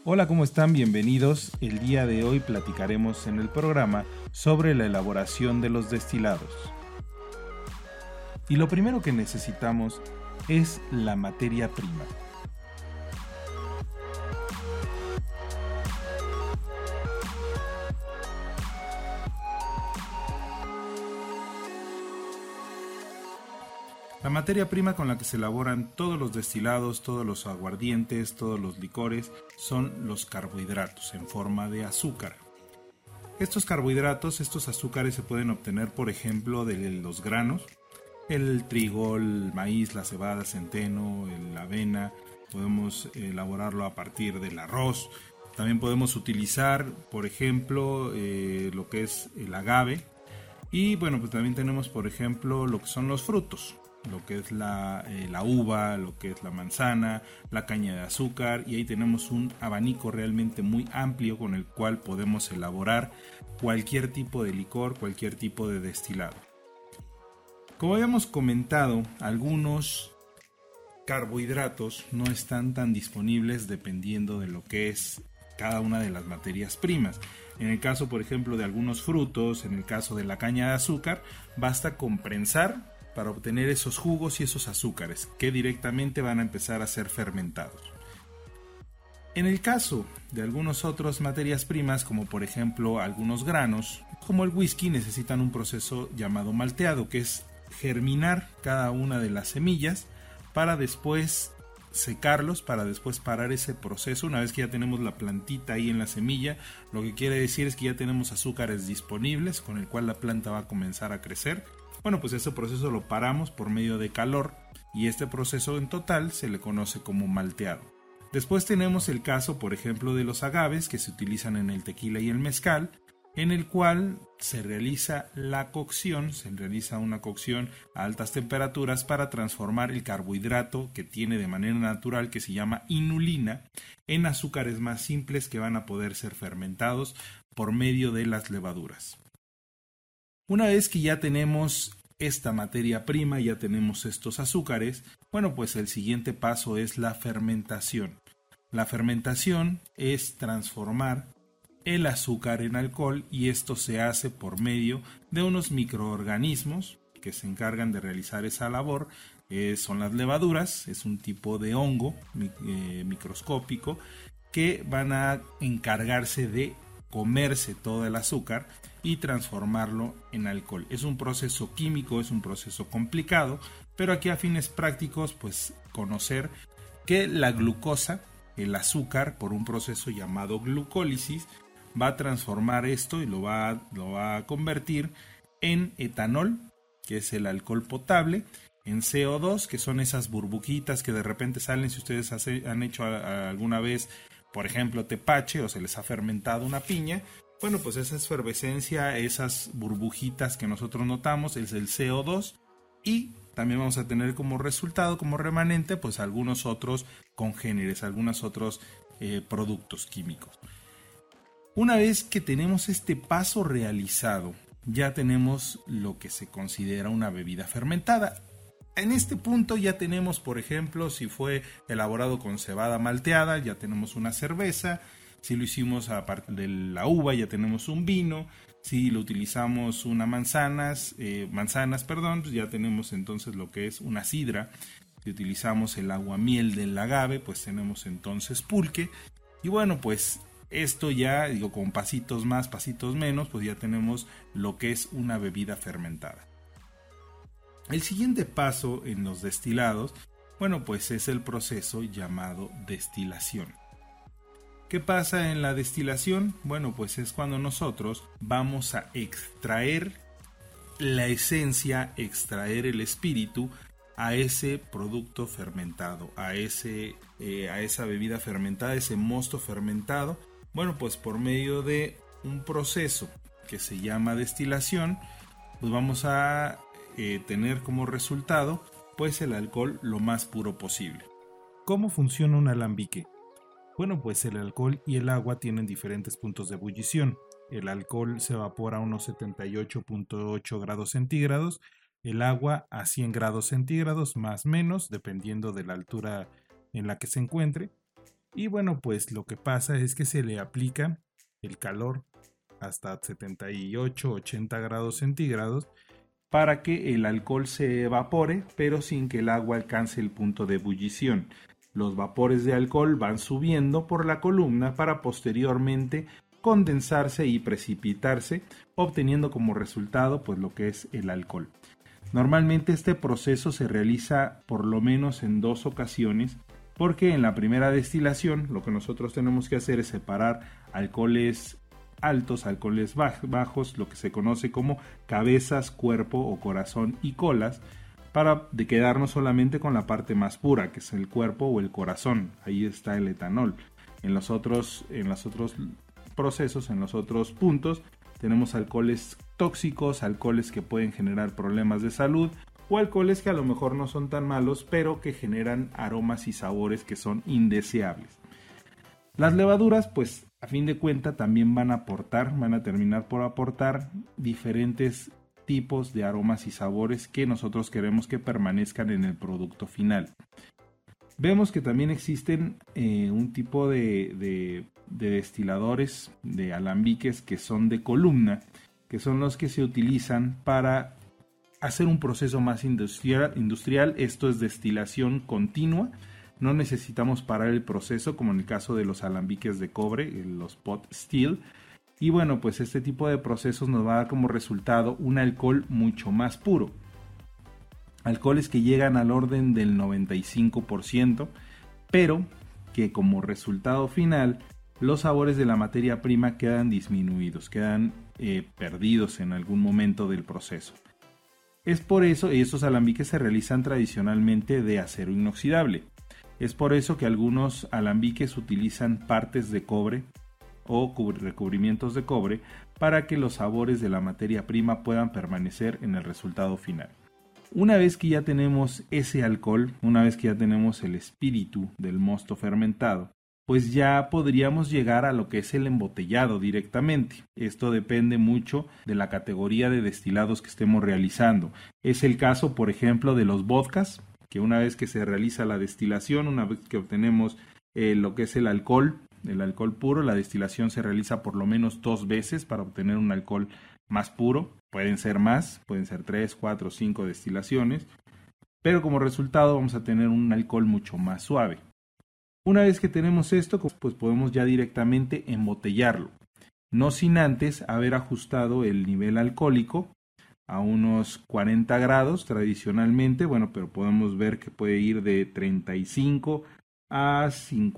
Hola, ¿cómo están? Bienvenidos. El día de hoy platicaremos en el programa sobre la elaboración de los destilados. Y lo primero que necesitamos es la materia prima. La materia prima con la que se elaboran todos los destilados, todos los aguardientes, todos los licores, son los carbohidratos en forma de azúcar. Estos carbohidratos, estos azúcares se pueden obtener, por ejemplo, de los granos, el trigo, el maíz, la cebada, centeno, la avena. Podemos elaborarlo a partir del arroz. También podemos utilizar, por ejemplo, lo que es el agave. Y bueno, pues también tenemos, por ejemplo, lo que son los frutos, lo que es la uva, lo que es la manzana, la caña de azúcar, y ahí tenemos un abanico realmente muy amplio con el cual podemos elaborar cualquier tipo de licor, cualquier tipo de destilado. Como habíamos comentado, algunos carbohidratos no están tan disponibles dependiendo de lo que es cada una de las materias primas. En el caso, por ejemplo, de algunos frutos, en el caso de la caña de azúcar, basta con prensar para obtener esos jugos y esos azúcares que directamente van a empezar a ser fermentados. En el caso de algunas otras materias primas, como por ejemplo algunos granos, como el whisky, necesitan un proceso llamado malteado, que es germinar cada una de las semillas para después secarlos, para después parar ese proceso. Una vez que ya tenemos la plantita ahí en la semilla, lo que quiere decir es que ya tenemos azúcares disponibles con el cual la planta va a comenzar a crecer. Bueno, pues ese proceso lo paramos por medio de calor y este proceso en total se le conoce como malteado. Después tenemos el caso, por ejemplo, de los agaves que se utilizan en el tequila y el mezcal, en el cual se realiza la cocción, se realiza una cocción a altas temperaturas para transformar el carbohidrato que tiene de manera natural, que se llama inulina, en azúcares más simples que van a poder ser fermentados por medio de las levaduras. Una vez que ya tenemos esta materia prima, ya tenemos estos azúcares, bueno, pues el siguiente paso es la fermentación. La fermentación es transformar el azúcar en alcohol, y esto se hace por medio de unos microorganismos que se encargan de realizar esa labor. Son las levaduras, es un tipo de hongo microscópico que van a encargarse de comerse todo el azúcar y transformarlo en alcohol. Es un proceso químico, es un proceso complicado, pero aquí a fines prácticos, pues conocer que la glucosa, el azúcar, por un proceso llamado glucólisis, va a transformar esto y lo va a convertir en etanol, que es el alcohol potable, en CO2, que son esas burbujitas que de repente salen. Si ustedes han hecho alguna vez, por ejemplo, tepache, o se les ha fermentado una piña, bueno, pues esa efervescencia, esas burbujitas que nosotros notamos, es el CO2, y también vamos a tener como resultado, como remanente, pues algunos otros congéneres, algunos otros productos químicos. Una vez que tenemos este paso realizado, ya tenemos lo que se considera una bebida fermentada. En este punto ya tenemos, por ejemplo, si fue elaborado con cebada malteada, ya tenemos una cerveza. Si lo hicimos a partir de la uva, ya tenemos un vino. Si lo utilizamos manzanas, pues ya tenemos entonces lo que es una sidra. Si utilizamos el aguamiel del agave, pues tenemos entonces pulque. Y bueno, pues esto ya, con pasitos más, pasitos menos, pues ya tenemos lo que es una bebida fermentada. El siguiente paso en los destilados, bueno, pues es el proceso llamado destilación. ¿Qué pasa en la destilación? Bueno, pues es cuando nosotros vamos a extraer la esencia, extraer el espíritu a ese producto fermentado, a esa bebida fermentada, ese mosto fermentado. Bueno, pues por medio de un proceso que se llama destilación, pues vamos a tener como resultado pues el alcohol lo más puro posible. ¿Cómo funciona un alambique? Bueno, pues el alcohol y el agua tienen diferentes puntos de ebullición. El alcohol se evapora a unos 78.8 grados centígrados, el agua a 100 grados centígrados más menos, dependiendo de la altura en la que se encuentre. Y bueno, pues lo que pasa es que se le aplica el calor hasta 78, 80 grados centígrados para que el alcohol se evapore, pero sin que el agua alcance el punto de ebullición. Los vapores de alcohol van subiendo por la columna para posteriormente condensarse y precipitarse, obteniendo como resultado pues lo que es el alcohol. Normalmente este proceso se realiza por lo menos en 2 ocasiones, porque en la primera destilación lo que nosotros tenemos que hacer es separar alcoholes altos, alcoholes bajos, lo que se conoce como cabezas, cuerpo o corazón y colas, para quedarnos solamente con la parte más pura, que es el cuerpo o el corazón. Ahí está el etanol. En los otros procesos, en los otros puntos, tenemos alcoholes tóxicos, alcoholes que pueden generar problemas de salud, o alcoholes que a lo mejor no son tan malos, pero que generan aromas y sabores que son indeseables. Las levaduras, pues a fin de cuentas también van a terminar por aportar diferentes tipos de aromas y sabores que nosotros queremos que permanezcan en el producto final. Vemos que también existen un tipo de destiladores, de alambiques que son de columna, que son los que se utilizan para hacer un proceso más industrial. Esto es destilación continua. No necesitamos parar el proceso como en el caso de los alambiques de cobre, los pot still. Y bueno, pues este tipo de procesos nos va a dar como resultado un alcohol mucho más puro. Alcoholes que llegan al orden del 95%, pero que como resultado final los sabores de la materia prima quedan disminuidos, quedan perdidos en algún momento del proceso. Es por eso, y estos alambiques se realizan tradicionalmente de acero inoxidable. Es por eso que algunos alambiques utilizan partes de cobre o recubrimientos de cobre para que los sabores de la materia prima puedan permanecer en el resultado final. Una vez que ya tenemos ese alcohol, una vez que ya tenemos el espíritu del mosto fermentado, pues ya podríamos llegar a lo que es el embotellado directamente. Esto depende mucho de la categoría de destilados que estemos realizando. Es el caso, por ejemplo, de los vodkas, que una vez que se realiza la destilación, una vez que obtenemos lo que es el alcohol puro, la destilación se realiza por lo menos 2 veces para obtener un alcohol más puro. Pueden ser más, pueden ser 3, 4, 5 destilaciones, pero como resultado vamos a tener un alcohol mucho más suave. Una vez que tenemos esto, pues podemos ya directamente embotellarlo, no sin antes haber ajustado el nivel alcohólico a unos 40 grados tradicionalmente, bueno, pero podemos ver que puede ir de 35 a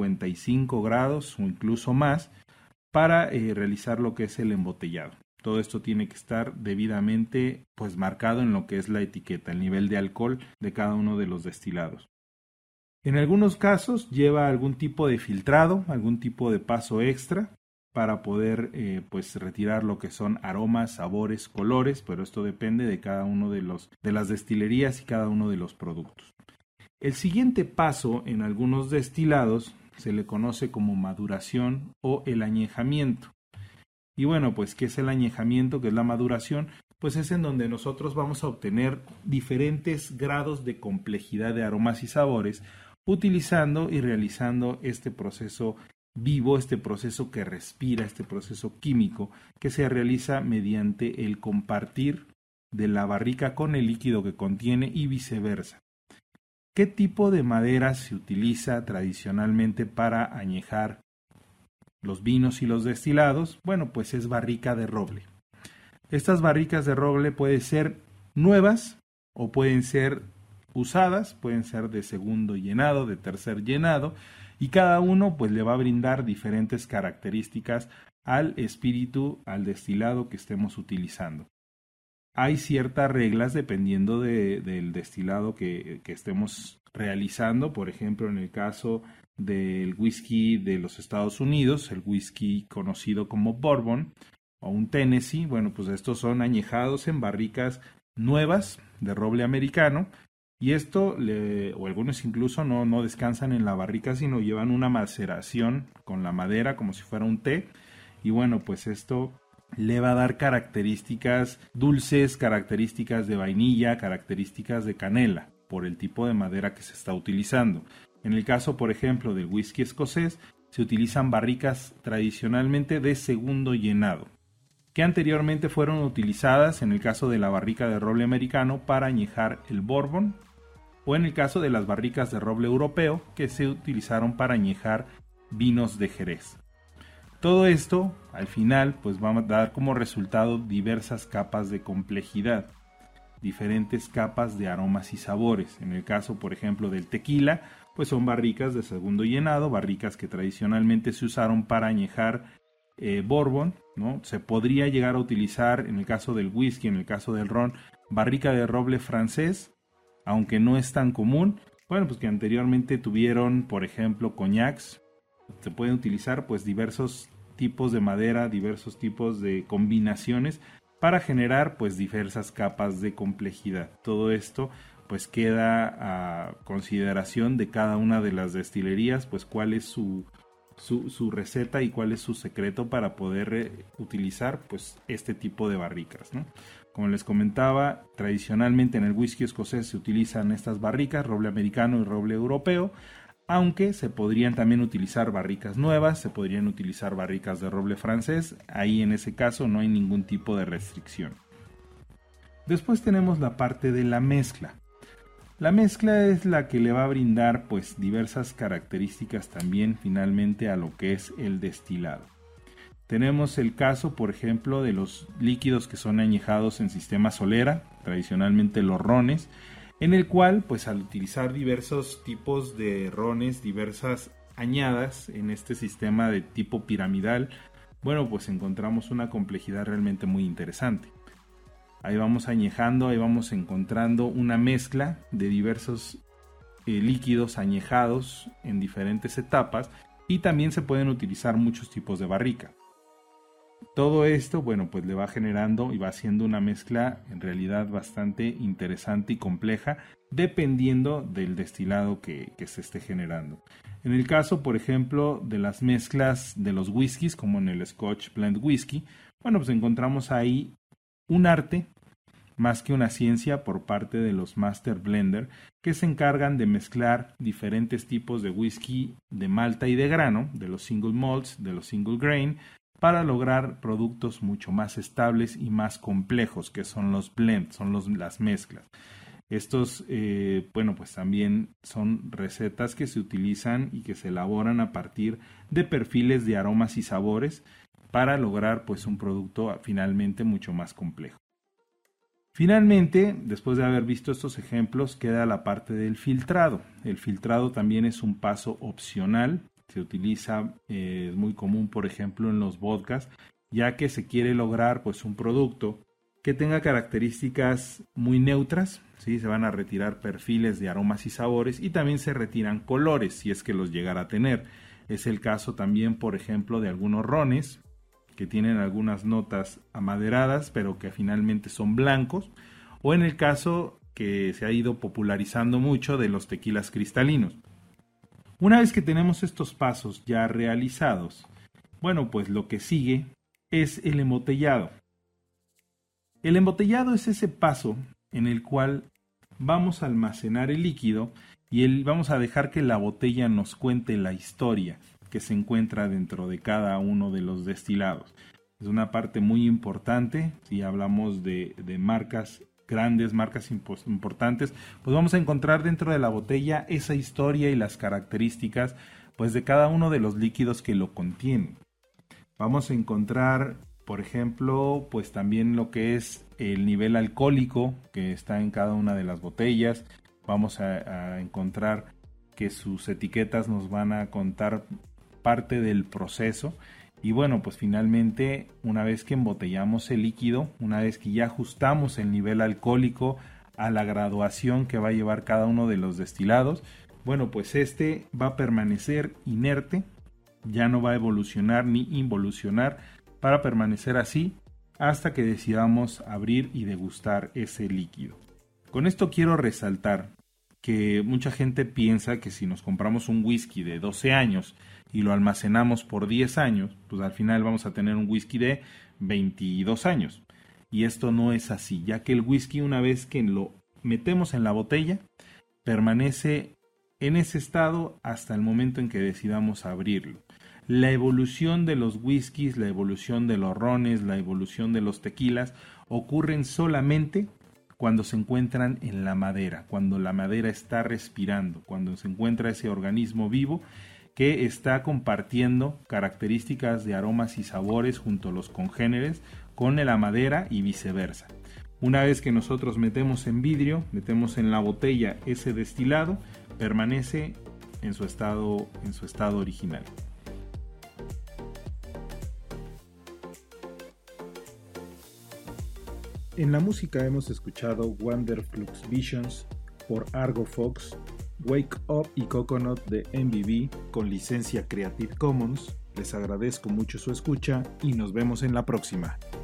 55 grados o incluso más para realizar lo que es el embotellado. Todo esto tiene que estar debidamente pues marcado en lo que es la etiqueta, el nivel de alcohol de cada uno de los destilados. En algunos casos lleva algún tipo de filtrado, algún tipo de paso extra para poder pues retirar lo que son aromas, sabores, colores, pero esto depende de cada uno de las destilerías y cada uno de los productos. El siguiente paso en algunos destilados se le conoce como maduración o el añejamiento. Y bueno, pues ¿qué es el añejamiento? ¿Qué es la maduración? Pues es en donde nosotros vamos a obtener diferentes grados de complejidad de aromas y sabores utilizando y realizando este proceso vivo, este proceso que respira, este proceso químico que se realiza mediante el compartir de la barrica con el líquido que contiene y viceversa. ¿Qué tipo de madera se utiliza tradicionalmente para añejar los vinos y los destilados? Bueno, pues es barrica de roble. Estas barricas de roble pueden ser nuevas o pueden ser usadas, pueden ser de segundo llenado, de tercer llenado, y cada uno pues le va a brindar diferentes características al espíritu, al destilado que estemos utilizando. Hay ciertas reglas dependiendo del destilado que estemos realizando. Por ejemplo, en el caso del whisky de los Estados Unidos, el whisky conocido como Bourbon o un Tennessee, bueno, pues estos son añejados en barricas nuevas de roble americano, y esto, o algunos incluso no descansan en la barrica, sino llevan una maceración con la madera como si fuera un té, y bueno, pues esto le va a dar características dulces, características de vainilla, características de canela, por el tipo de madera que se está utilizando. En el caso, por ejemplo, del whisky escocés, se utilizan barricas tradicionalmente de segundo llenado, que anteriormente fueron utilizadas en el caso de la barrica de roble americano para añejar el bourbon, o en el caso de las barricas de roble europeo, que se utilizaron para añejar vinos de Jerez. Todo esto, al final, pues va a dar como resultado diversas capas de complejidad, diferentes capas de aromas y sabores. En el caso, por ejemplo, del tequila, pues son barricas de segundo llenado, barricas que tradicionalmente se usaron para añejar bourbon, ¿no? Se podría llegar a utilizar, en el caso del whisky, en el caso del ron, barrica de roble francés, aunque no es tan común. Bueno, pues que anteriormente tuvieron, por ejemplo, coñacs. Se pueden utilizar pues diversos tipos de madera, diversos tipos de combinaciones para generar pues diversas capas de complejidad. Todo esto pues queda a consideración de cada una de las destilerías, pues cuál es su receta y cuál es su secreto para poder utilizar pues este tipo de barricas, ¿no? Como les comentaba, tradicionalmente en el whisky escocés se utilizan estas barricas, roble americano y roble europeo, aunque se podrían también utilizar barricas nuevas, se podrían utilizar barricas de roble francés, ahí en ese caso no hay ningún tipo de restricción. Después tenemos la parte de la mezcla. La mezcla es la que le va a brindar pues diversas características también finalmente a lo que es el destilado. Tenemos el caso, por ejemplo, de los líquidos que son añejados en sistema solera, tradicionalmente los rones, en el cual, pues al utilizar diversos tipos de rones, diversas añadas en este sistema de tipo piramidal, bueno, pues encontramos una complejidad realmente muy interesante. Ahí vamos añejando, ahí vamos encontrando una mezcla de diversos líquidos añejados en diferentes etapas, y también se pueden utilizar muchos tipos de barrica. Todo esto, bueno, pues le va generando y va haciendo una mezcla en realidad bastante interesante y compleja, dependiendo del destilado que se esté generando. En el caso, por ejemplo, de las mezclas de los whiskies, como en el Scotch Blend Whisky, bueno, pues encontramos ahí un arte más que una ciencia por parte de los Master Blender, que se encargan de mezclar diferentes tipos de whisky de malta y de grano, de los single malts, de los single grain, para lograr productos mucho más estables y más complejos, que son los blends, son las mezclas. Estos, bueno, pues también son recetas que se utilizan y que se elaboran a partir de perfiles de aromas y sabores para lograr pues un producto finalmente mucho más complejo. Finalmente, después de haber visto estos ejemplos, queda la parte del filtrado. El filtrado también es un paso opcional. Se utiliza, es muy común, por ejemplo, en los vodkas, ya que se quiere lograr pues un producto que tenga características muy neutras, ¿sí? Se van a retirar perfiles de aromas y sabores, y también se retiran colores si es que los llegara a tener. Es el caso también, por ejemplo, de algunos rones que tienen algunas notas amaderadas, pero que finalmente son blancos, o en el caso que se ha ido popularizando mucho de los tequilas cristalinos. Una vez que tenemos estos pasos ya realizados, bueno, pues lo que sigue es el embotellado. El embotellado es ese paso en el cual vamos a almacenar el líquido y vamos a dejar que la botella nos cuente la historia que se encuentra dentro de cada uno de los destilados. Es una parte muy importante. Si hablamos de marcas grandes, marcas importantes, pues vamos a encontrar dentro de la botella esa historia y las características pues de cada uno de los líquidos que lo contienen. Vamos a encontrar, por ejemplo, pues también lo que es el nivel alcohólico que está en cada una de las botellas. Vamos a encontrar que sus etiquetas nos van a contar parte del proceso. Y bueno, pues finalmente, una vez que embotellamos el líquido, una vez que ya ajustamos el nivel alcohólico a la graduación que va a llevar cada uno de los destilados, bueno, pues este va a permanecer inerte, ya no va a evolucionar ni involucionar, para permanecer así hasta que decidamos abrir y degustar ese líquido. Con esto quiero resaltar que mucha gente piensa que si nos compramos un whisky de 12 años y lo almacenamos por 10 años, pues al final vamos a tener un whisky de 22 años. Y esto no es así, ya que el whisky, una vez que lo metemos en la botella, permanece en ese estado hasta el momento en que decidamos abrirlo. La evolución de los whiskies, la evolución de los rones, la evolución de los tequilas ocurren solamente cuando se encuentran en la madera, cuando la madera está respirando, cuando se encuentra ese organismo vivo que está compartiendo características de aromas y sabores junto a los congéneres con la madera y viceversa. Una vez que nosotros metemos en vidrio, metemos en la botella ese destilado, permanece en su estado original. En la música hemos escuchado Wonderflux Visions por Argo Fox, Wake Up y Coconut de MVB con licencia Creative Commons. Les agradezco mucho su escucha y nos vemos en la próxima.